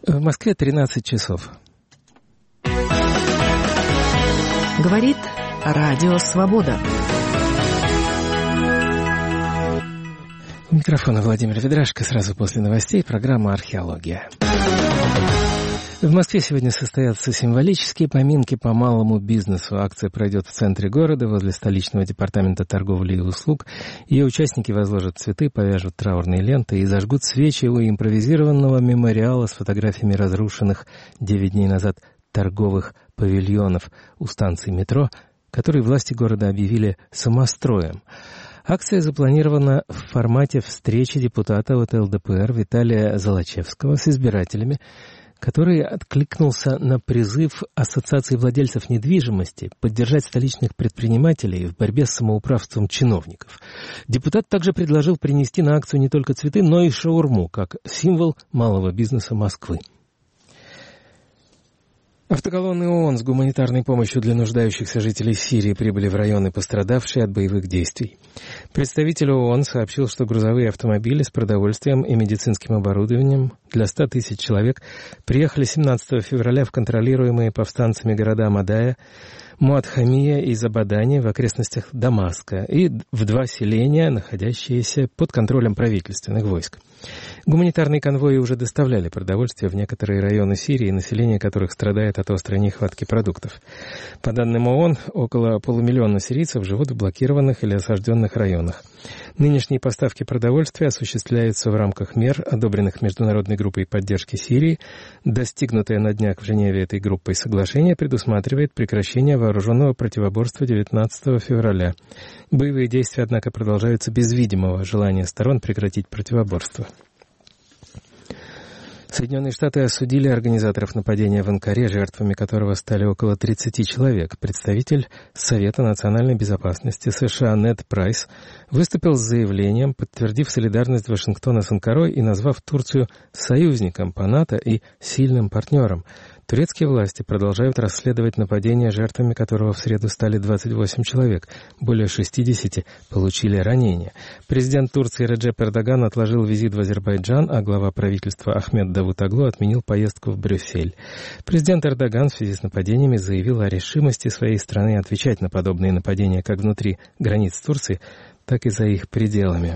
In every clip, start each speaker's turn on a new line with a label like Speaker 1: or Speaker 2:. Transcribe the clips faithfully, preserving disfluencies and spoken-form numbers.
Speaker 1: В Москве тринадцать часов.
Speaker 2: Говорит Радио Свобода.
Speaker 1: У микрофона Владимир Ведрашко. Сразу после новостей программа «Археология». В Москве сегодня состоятся символические поминки по малому бизнесу. Акция пройдет в центре города, возле столичного департамента торговли и услуг. Ее участники возложат цветы, повяжут траурные ленты и зажгут свечи у импровизированного мемориала с фотографиями разрушенных девять дней назад торговых павильонов у станции метро, которые власти города объявили самостроем. Акция запланирована в формате встречи депутата от эл дэ пэ эр Виталия Золочевского с избирателями, который откликнулся на призыв Ассоциации владельцев недвижимости поддержать столичных предпринимателей в борьбе с самоуправством чиновников. Депутат также предложил принести на акцию не только цветы, но и шаурму, как символ малого бизнеса Москвы. Автоколонны ООН с гуманитарной помощью для нуждающихся жителей Сирии прибыли в районы, пострадавшие от боевых действий. Представитель ООН сообщил, что грузовые автомобили с продовольствием и медицинским оборудованием для ста тысяч человек приехали семнадцатого февраля в контролируемые повстанцами города Мадая, Муадхамия и Забадани в окрестностях Дамаска и в два селения, находящиеся под контролем правительственных войск. Гуманитарные конвои уже доставляли продовольствие в некоторые районы Сирии, население которых страдает от острой нехватки продуктов. По данным ООН, около полумиллиона сирийцев живут в блокированных или осажденных районах. Нынешние поставки продовольствия осуществляются в рамках мер, одобренных Международной группой поддержки Сирии. Достигнутое на днях в Женеве этой группой соглашение предусматривает прекращение вооруженного противоборства девятнадцатого февраля. Боевые действия, однако, продолжаются без видимого желания сторон прекратить противоборство. Соединенные Штаты осудили организаторов нападения в Анкаре, жертвами которого стали около тридцати человек. Представитель Совета национальной безопасности США Нед Прайс выступил с заявлением, подтвердив солидарность Вашингтона с Анкарой и назвав Турцию союзником по НАТО и сильным партнером. Турецкие власти продолжают расследовать нападение, жертвами которого в среду стали двадцать восемь человек. Более шестидесяти получили ранения. Президент Турции Реджеп Эрдоган отложил визит в Азербайджан, а глава правительства Ахмед Давутоглу отменил поездку в Брюссель. Президент Эрдоган в связи с нападениями заявил о решимости своей страны отвечать на подобные нападения как внутри границ Турции, так и за их пределами.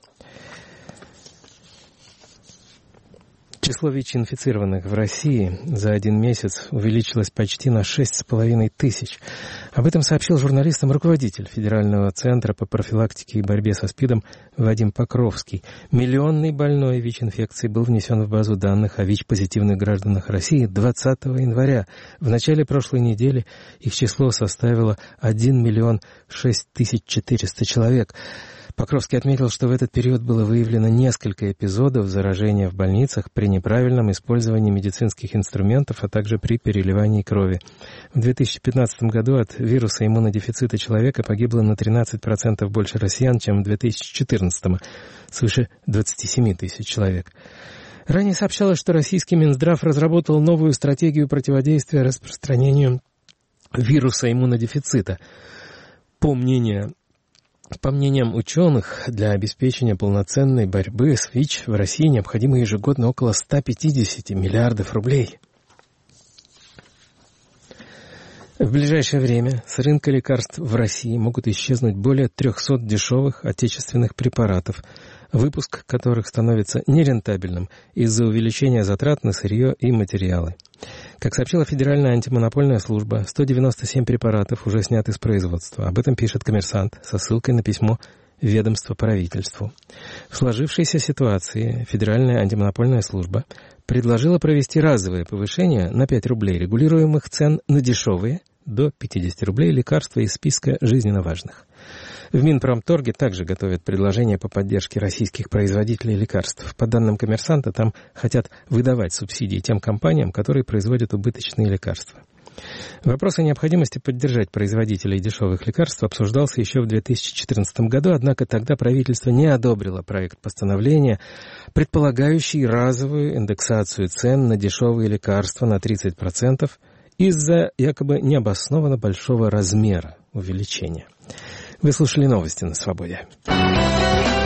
Speaker 1: Число ВИЧ-инфицированных в России за один месяц увеличилось почти на шесть с половиной тысяч. Об этом сообщил журналистам руководитель Федерального центра по профилактике и борьбе со СПИДом Вадим Покровский. Миллионный больной ВИЧ-инфекцией был внесен в базу данных о ВИЧ-позитивных гражданах России двадцатого января. В начале прошлой недели их число составило один миллион шесть тысяч четыреста человек. Покровский отметил, что в этот период было выявлено несколько эпизодов заражения в больницах при неправильном использовании медицинских инструментов, а также при переливании крови. В две тысячи пятнадцатом году от вируса иммунодефицита человека погибло на тринадцать процентов больше россиян, чем в две тысячи четырнадцатом, свыше двадцати семи тысяч человек. Ранее сообщалось, что российский Минздрав разработал новую стратегию противодействия распространению вируса иммунодефицита. По мнению По мнениям ученых, для обеспечения полноценной борьбы с ВИЧ в России необходимо ежегодно около ста пятидесяти миллиардов рублей. В ближайшее время с рынка лекарств в России могут исчезнуть более трехсот дешевых отечественных препаратов, выпуск которых становится нерентабельным из-за увеличения затрат на сырье и материалы. Как сообщила Федеральная антимонопольная служба, сто девяносто семь препаратов уже сняты с производства. Об этом пишет «Коммерсант» со ссылкой на письмо ведомства правительству. В сложившейся ситуации Федеральная антимонопольная служба предложила провести разовое повышение на пять рублей регулируемых цен на дешевые до пятидесяти рублей лекарства из списка жизненно важных. В Минпромторге также готовят предложения по поддержке российских производителей лекарств. По данным «Коммерсанта», там хотят выдавать субсидии тем компаниям, которые производят убыточные лекарства. Вопрос о необходимости поддержать производителей дешевых лекарств обсуждался еще в две тысячи четырнадцатом году, однако тогда правительство не одобрило проект постановления, предполагающий разовую индексацию цен на дешевые лекарства на тридцать процентов из-за якобы необоснованно большого размера увеличения. Вы слушали новости на «Свободе».